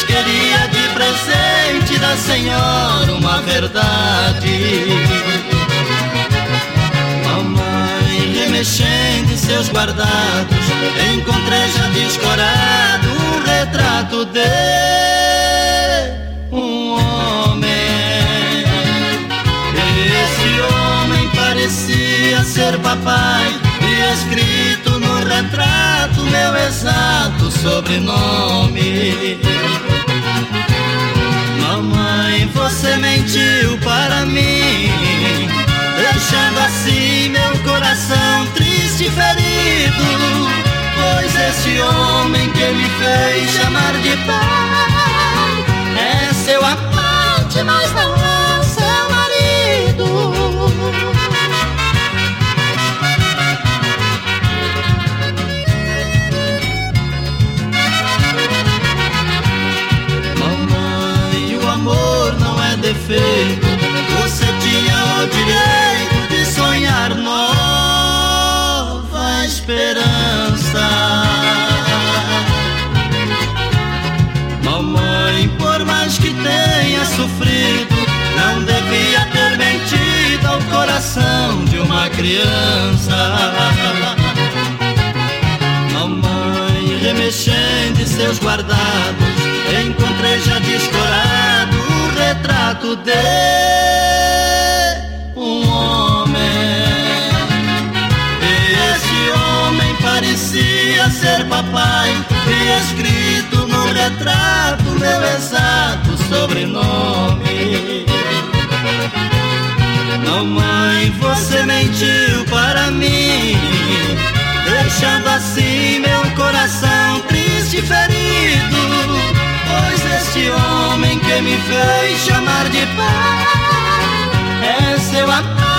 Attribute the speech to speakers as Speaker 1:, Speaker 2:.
Speaker 1: vez queria de presente da senhora uma verdade. Mamãe, remexendo em seus guardados, encontrei já descorado um retrato de um homem. Esse homem parecia ser papai, e escrito no retrato meu exato sobrenome. Mamãe, você mentiu para mim, deixando assim meu coração triste e ferido, pois esse homem que me fez chamar de pai é seu amante, mas não é seu marido. Mamãe, o amor não é defeito, você tinha o direito de sonhar nova esperança. Mamãe, por mais que tenha sofrido, não devia ter mentido ao coração de uma criança. Mamãe, remexendo em seus guardados, encontrei já descorado o retrato de um homem. Esse homem parecia ser papai, e escrito no retrato meu exato sobrenome. Mamãe, você mentiu para mim, deixando assim meu coração triste e ferido, pois este homem que me fez chamar de pai é seu amor.